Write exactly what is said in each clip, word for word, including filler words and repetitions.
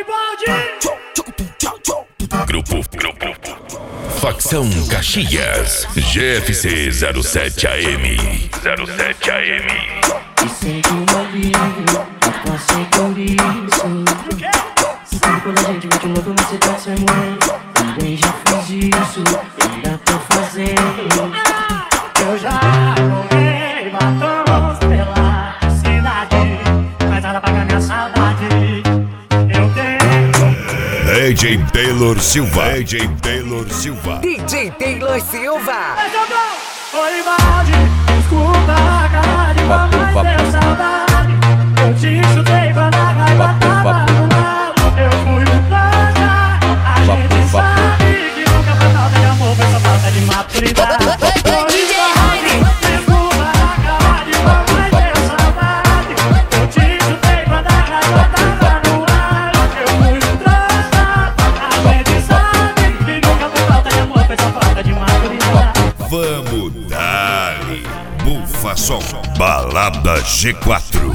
Oi, Baldi! Grupo, grupo, Facção Caxias, G F C zero sete A M, zero sete A M. E sei que o alívio eu passei por isso. Sabe quando a gente mete louco na situação, mãe? Também já fiz isso, ainda tô fazendo. Eu já roubei batons pela cidade, mas nada paga minha saudade. Eu tenho D J Taylor Silva, D J Taylor Silva, D J Taylor Silva. Oi, Baldi, desculpa a cara de mamãe, deu saudade. Eu te chutei quando a raiva tava no mal. Eu fui no planta, a gente sabe que nunca foi falta de amor, foi só falta de maturidade. Oi, Baldi, desculpa a cara de mamãe, deu saudade. Eu te chutei quando a raiva tava no ar. Eu fui no planta, a gente sabe que nunca foi falta de amor, foi só falta de maturidade. Vamos dar-lhe Bufa Som, Balada G quatro.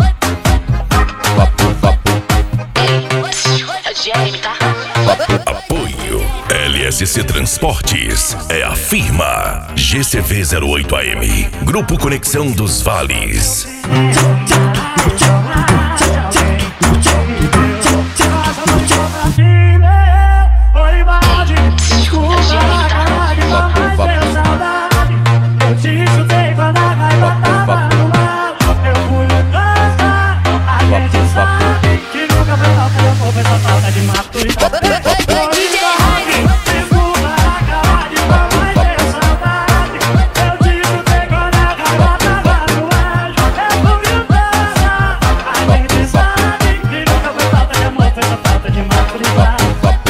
Apoio L S C Transportes, é a firma G C V zero oito A M, Grupo Conexão dos Vales. Oi, Baldi, desculpa a cara de mamãe, deu saudade. Eu te chutei quando a raiva tava no mal. Eu fui no planta, a gente sabe que nunca foi falta de amor, foi só falta de maturidade. Oi, Baldi, desculpa a cara de mamãe, deu saudade. Eu te chutei quando a raiva tava no ar. Eu fui no planta, a gente sabe que nunca foi falta de amor, foi só falta de maturidade.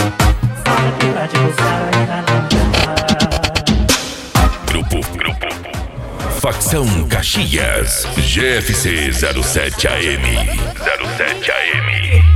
Grupo, grupo, Facção Caxias, G F C zero sete A M, zero sete A M.